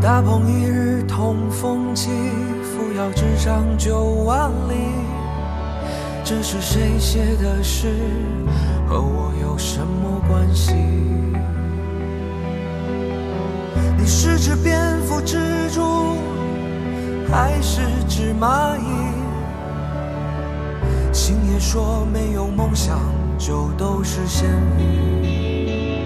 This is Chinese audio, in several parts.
大鹏一日同风起，扶摇直上9万里。这是谁写的诗？和我有什么关系？你是只蝙蝠、蜘蛛，还是只蚂蚁？星爷说没有梦想就都是咸鱼。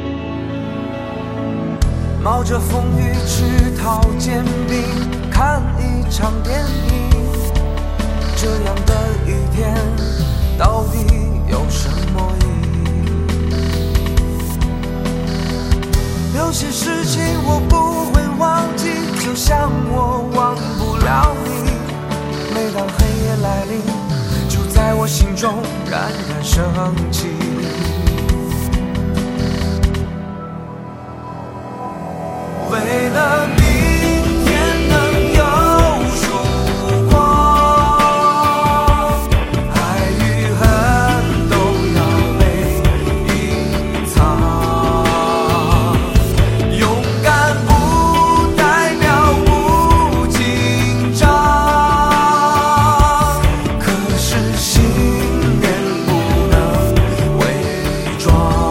冒着风雨吃套煎饼，看一场电影。这样的一天到底有什么意义？有些事情我不会忘记，就像我忘不了你。每当黑夜来临，就在我心中冉冉升起。为了明天能有曙光，爱与恨都要被隐藏。勇敢不代表不紧张，可是信念不能伪装。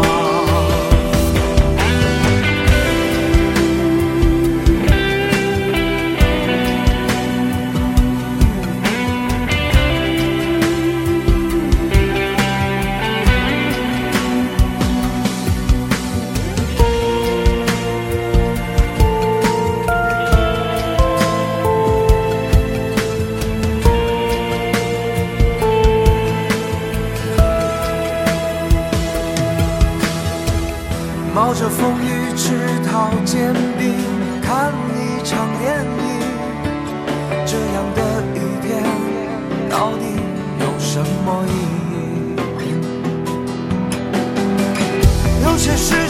冒着风雨吃套煎饼，看一场电影。这样的一天到底有什么意义？有些事